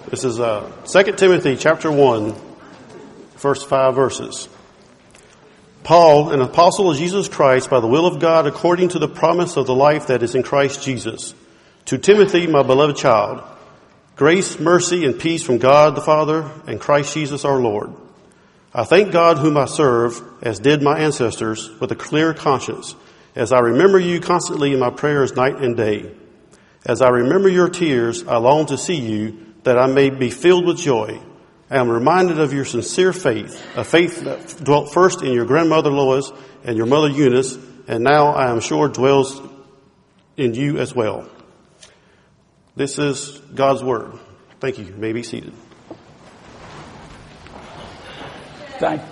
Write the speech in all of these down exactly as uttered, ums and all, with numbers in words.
This is uh, Second Timothy chapter one, first five verses. Paul, an apostle of Jesus Christ, by the will of God, according to the promise of the life that is in Christ Jesus. To Timothy, my beloved child, grace, mercy, and peace from God the Father and Christ Jesus our Lord. I thank God whom I serve, as did my ancestors, with a clear conscience, as I remember you constantly in my prayers night and day. As I remember your tears, I long to see you, that I may be filled with joy. I am reminded of your sincere faith, a faith that dwelt first in your grandmother Lois and your mother Eunice, and now I am sure dwells in you as well. This is God's word. Thank you. You may be seated. Thank you.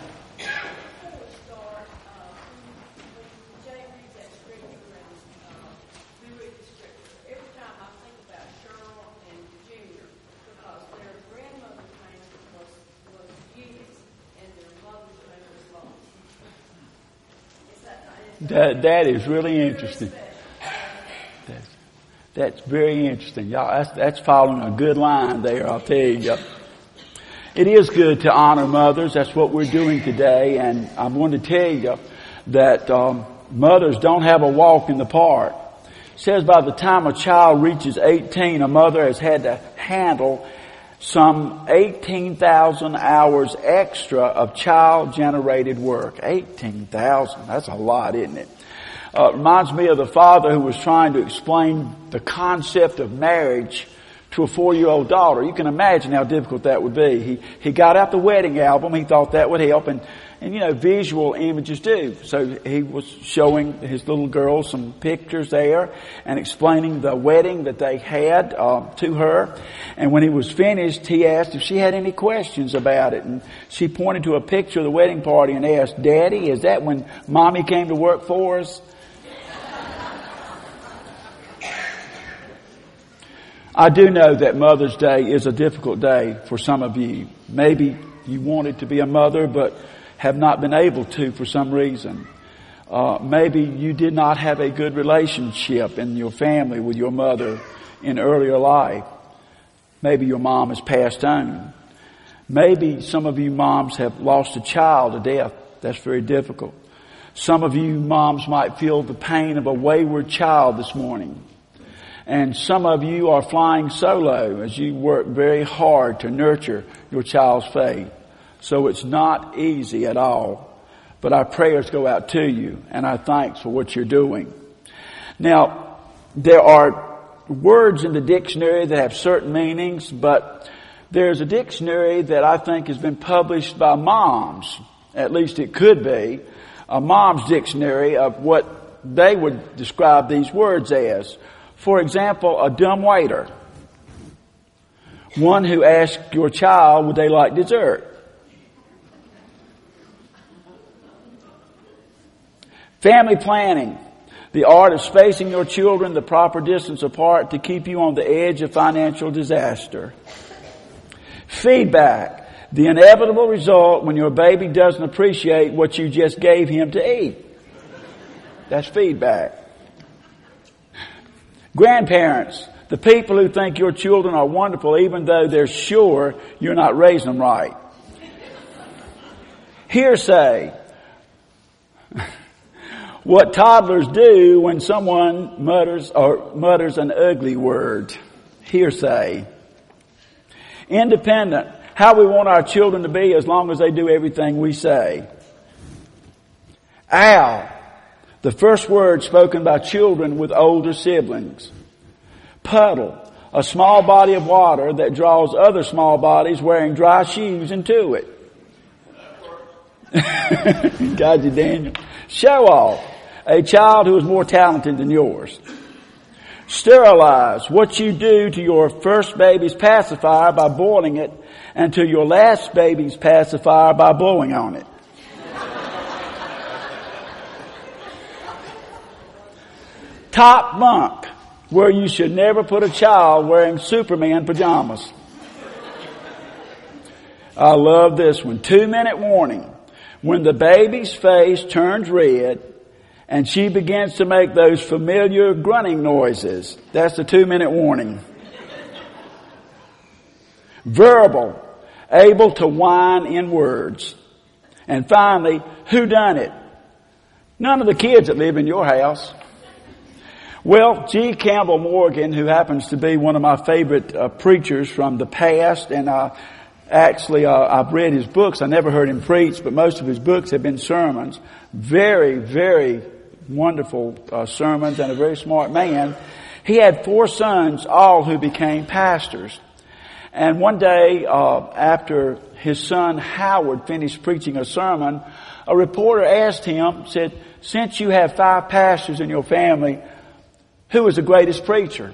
That, that is really interesting. That's, that's very interesting. Y'all, that's, that's following a good line there, I'll tell you. It is good to honor mothers. That's what we're doing today. And I'm going to tell you that um, mothers don't have a walk in the park. It says by the time a child reaches eighteen, a mother has had to handle some eighteen thousand hours extra of child-generated work. eighteen thousand. That's a lot, isn't it? Uh, it reminds me of the father who was trying to explain the concept of marriage to a four-year-old daughter. You can imagine how difficult that would be. He, he got out the wedding album. He thought that would help. And, and you know, visual images do. So he was showing his little girl some pictures there and explaining the wedding that they had uh, to her. And when he was finished, he asked if she had any questions about it. And she pointed to a picture of the wedding party and asked, "Daddy, is that when Mommy came to work for us?" I do know that Mother's Day is a difficult day for some of you. Maybe you wanted to be a mother but have not been able to for some reason. Uh, maybe you did not have a good relationship in your family with your mother in earlier life. Maybe your mom has passed on. Maybe some of you moms have lost a child to death. That's very difficult. Some of you moms might feel the pain of a wayward child this morning. And some of you are flying solo as you work very hard to nurture your child's faith. So it's not easy at all. But our prayers go out to you and our thanks for what you're doing. Now, there are words in the dictionary that have certain meanings, but there's a dictionary that I think has been published by moms. At least it could be. A mom's dictionary of what they would describe these words as. For example, a dumb waiter. One who asks your child, would they like dessert? Family planning. The art of spacing your children the proper distance apart to keep you on the edge of financial disaster. Feedback. The inevitable result when your baby doesn't appreciate what you just gave him to eat. That's feedback. Grandparents, the people who think your children are wonderful even though they're sure you're not raising them right. Hearsay. What toddlers do when someone mutters or mutters an ugly word. Hearsay. Independent. How we want our children to be as long as they do everything we say. Ow. The first word spoken by children with older siblings. Puddle. A small body of water that draws other small bodies wearing dry shoes into it. Got you, Daniel. Show off. A child who is more talented than yours. Sterilize. What you do to your first baby's pacifier by boiling it and to your last baby's pacifier by blowing on it. Top bunk, where you should never put a child wearing Superman pajamas. I love this one. Two minute warning. When the baby's face turns red and she begins to make those familiar grunting noises, that's the two minute warning. verbal, able to whine in words. And finally, who done it? None of the kids that live in your house. Well, G. Campbell Morgan, who happens to be one of my favorite uh, preachers from the past, and uh, actually uh, I've read his books. I never heard him preach, but most of his books have been sermons. Very, very wonderful uh, sermons, and a very smart man. He had four sons, all who became pastors. And one day, uh, after his son Howard finished preaching a sermon, a reporter asked him, said, "Since you have five pastors in your family, who is the greatest preacher?"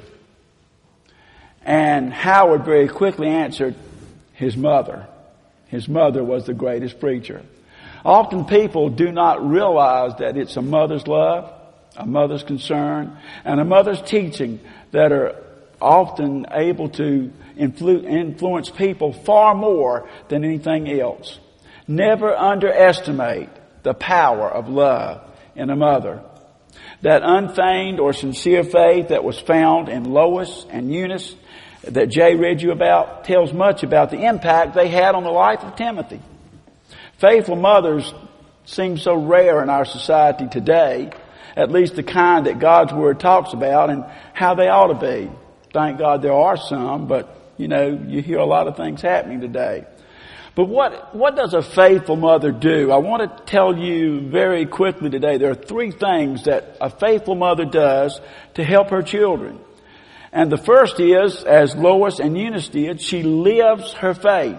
And Howard very quickly answered, his mother. His mother was the greatest preacher. Often people do not realize that it's a mother's love, a mother's concern, and a mother's teaching that are often able to influ- influence people far more than anything else. Never underestimate the power of love in a mother. That unfeigned or sincere faith that was found in Lois and Eunice that Jay read you about tells much about the impact they had on the life of Timothy. Faithful mothers seem so rare in our society today, at least the kind that God's Word talks about and how they ought to be. Thank God there are some, but, you know, you hear a lot of things happening today. But what, what does a faithful mother do? I want to tell you very quickly today, there are three things that a faithful mother does to help her children. And the first is, as Lois and Eunice did, she lives her faith.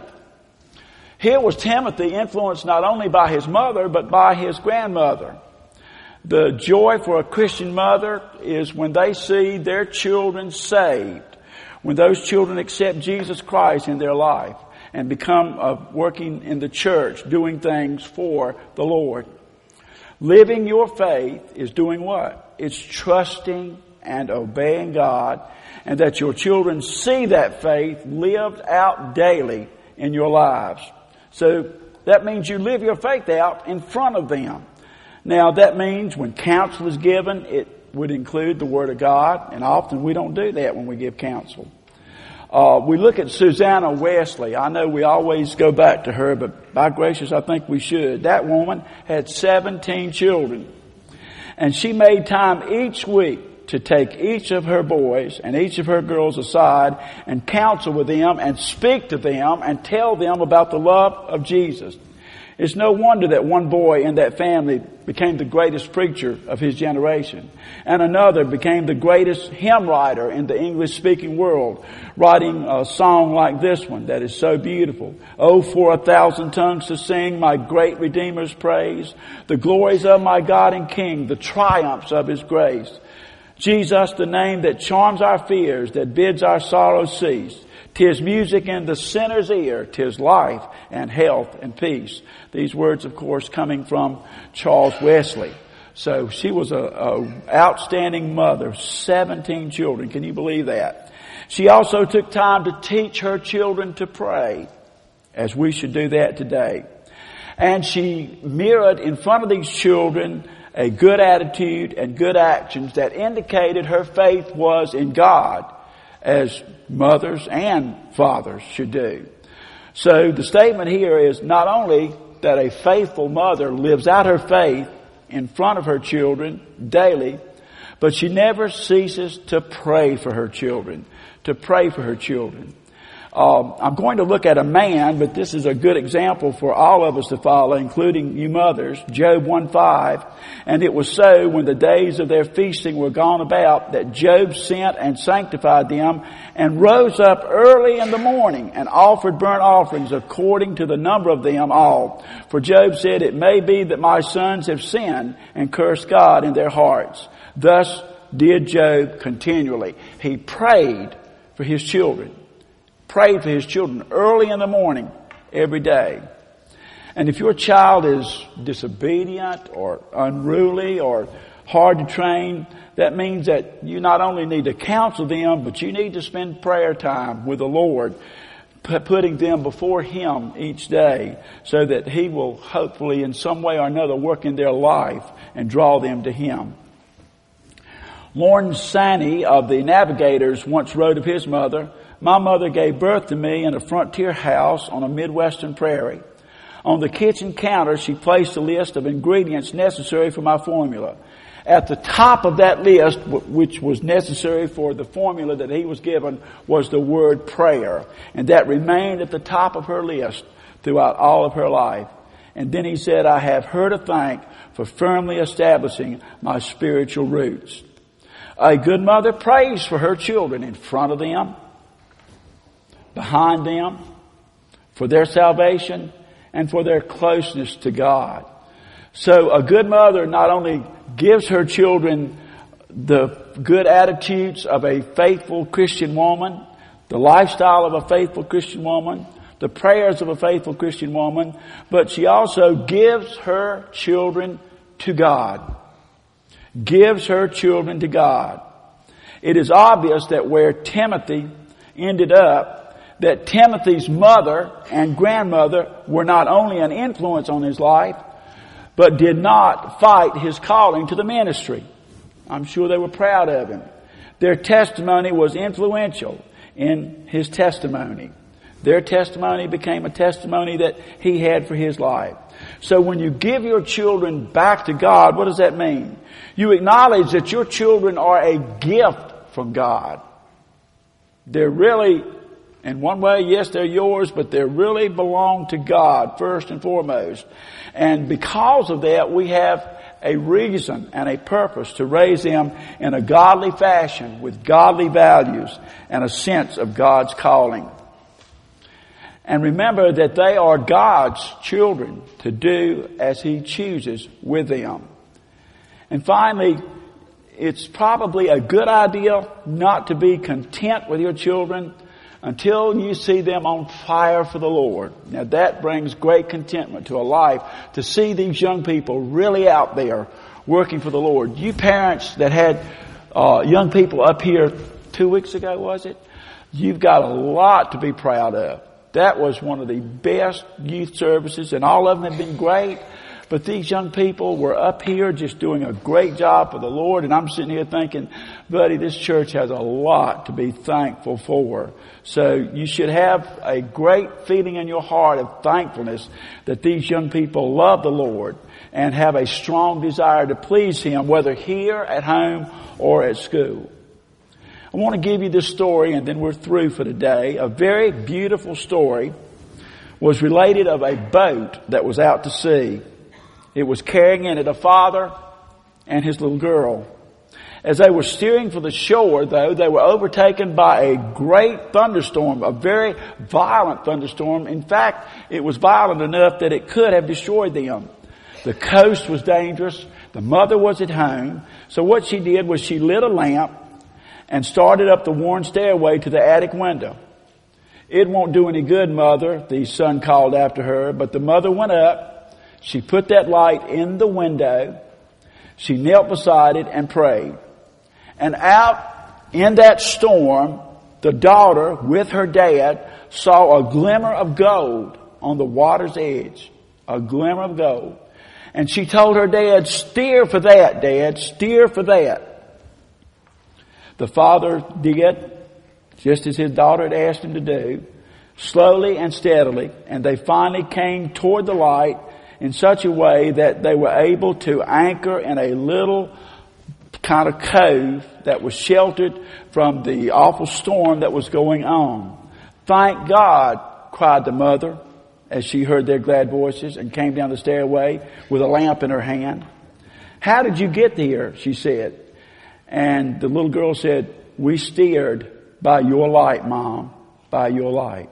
Here was Timothy influenced not only by his mother, but by his grandmother. The joy for a Christian mother is when they see their children saved, when those children accept Jesus Christ in their life and become uh, working in the church, doing things for the Lord. Living your faith is doing what? It's trusting and obeying God, and that your children see that faith lived out daily in your lives. So that means you live your faith out in front of them. Now that means when counsel is given, it would include the Word of God, and often we don't do that when we give counsel. Uh, we look at Susanna Wesley. I know we always go back to her, but by gracious, I think we should. That woman had seventeen children, and she made time each week to take each of her boys and each of her girls aside and counsel with them and speak to them and tell them about the love of Jesus. It's no wonder that one boy in that family became the greatest preacher of his generation, and another became the greatest hymn writer in the English-speaking world, writing a song like this one that is so beautiful. Oh, for a thousand tongues to sing my great Redeemer's praise, the glories of my God and King, the triumphs of His grace. Jesus, the name that charms our fears, that bids our sorrows cease. 'Tis music in the sinner's ear, 'tis life and health and peace. These words, of course, coming from Charles Wesley. So she was a, a outstanding mother, seventeen children. Can you believe that? She also took time to teach her children to pray, as we should do that today. And she mirrored in front of these children a good attitude and good actions that indicated her faith was in God, as mothers and fathers should do. So the statement here is not only that a faithful mother lives out her faith in front of her children daily, but she never ceases to pray for her children, to pray for her children. Um, I'm going to look at a man, but this is a good example for all of us to follow, including you mothers. Job one five. And it was so when the days of their feasting were gone about that Job sent and sanctified them and rose up early in the morning and offered burnt offerings according to the number of them all. For Job said, it may be that my sons have sinned and cursed God in their hearts. Thus did Job continually. He prayed for his children. Prayed for his children early in the morning every day. And if your child is disobedient or unruly or hard to train, that means that you not only need to counsel them, but you need to spend prayer time with the Lord, putting them before Him each day so that He will hopefully in some way or another work in their life and draw them to Him. Lorne Sanney of the Navigators once wrote of his mother, my mother gave birth to me in a frontier house on a Midwestern prairie. On the kitchen counter, she placed a list of ingredients necessary for my formula. At the top of that list, which was necessary for the formula that he was given, was the word prayer. And that remained at the top of her list throughout all of her life. And then he said, I have her to thank for firmly establishing my spiritual roots. A good mother prays for her children in front of them, behind them, for their salvation and for their closeness to God. So a good mother not only gives her children the good attitudes of a faithful Christian woman, the lifestyle of a faithful Christian woman, the prayers of a faithful Christian woman, but she also gives her children to God. Gives her children to God. It is obvious that where Timothy ended up, that Timothy's mother and grandmother were not only an influence on his life, but did not fight his calling to the ministry. I'm sure they were proud of him. Their testimony was influential in his testimony. Their testimony became a testimony that he had for his life. So when you give your children back to God, what does that mean? You acknowledge that your children are a gift from God. They're really, in one way, yes, they're yours, but they really belong to God first and foremost. And because of that, we have a reason and a purpose to raise them in a godly fashion with godly values and a sense of God's calling. And remember that they are God's children to do as He chooses with them. And finally, it's probably a good idea not to be content with your children until you see them on fire for the Lord. Now that brings great contentment to a life to see these young people really out there working for the Lord. You parents that had uh, young people up here two weeks ago, was it? You've got a lot to be proud of. That was one of the best youth services, and all of them have been great. But these young people were up here just doing a great job for the Lord. And I'm sitting here thinking, buddy, this church has a lot to be thankful for. So you should have a great feeling in your heart of thankfulness that these young people love the Lord and have a strong desire to please Him, whether here, at home, or at school. I want to give you this story, and then we're through for today. A very beautiful story was related of a boat that was out to sea. It was carrying in it a father and his little girl. As they were steering for the shore, though, they were overtaken by a great thunderstorm, a very violent thunderstorm. In fact, it was violent enough that it could have destroyed them. The coast was dangerous. The mother was at home. So what she did was she lit a lamp and started up the worn stairway to the attic window. It won't do any good, Mother, the son called after her, but the mother went up. She put that light in the window. She knelt beside it and prayed. And out in that storm, the daughter with her dad saw a glimmer of gold on the water's edge. A glimmer of gold. And she told her dad, steer for that, Dad, steer for that. The father did just as his daughter had asked him to do, slowly and steadily, and they finally came toward the light in such a way that they were able to anchor in a little kind of cove that was sheltered from the awful storm that was going on. Thank God, cried the mother as she heard their glad voices and came down the stairway with a lamp in her hand. How did you get here? She said. And the little girl said, we steered by your light, Mom, by your light.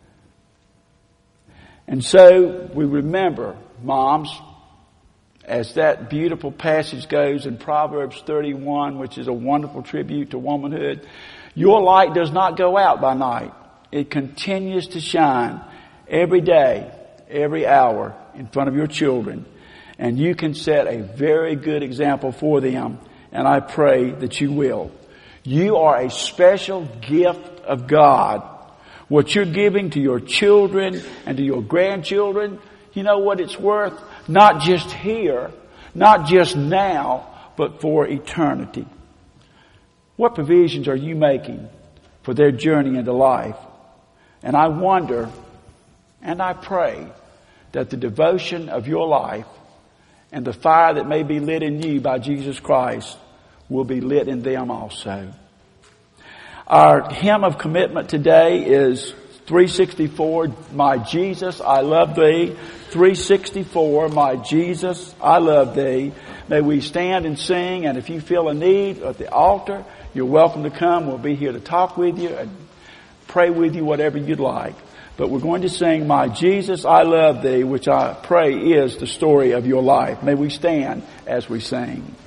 And so we remember, moms, as that beautiful passage goes in Proverbs thirty-one, which is a wonderful tribute to womanhood, your light does not go out by night. It continues to shine every day, every hour in front of your children. And you can set a very good example for them. And I pray that you will. You are a special gift of God. What you're giving to your children and to your grandchildren, you know what it's worth? Not just here, not just now, but for eternity. What provisions are you making for their journey into life. And I wonder and I pray that the devotion of your life and the fire that may be lit in you by Jesus Christ will be lit in them also. Our hymn of commitment today is three sixty-four, My Jesus, I Love Thee. three sixty-four, My Jesus, I Love Thee. May we stand and sing, and if you feel a need at the altar, you're welcome to come. We'll be here to talk with you and pray with you, whatever you'd like. But we're going to sing My Jesus, I Love Thee, which I pray is the story of your life. May we stand as we sing.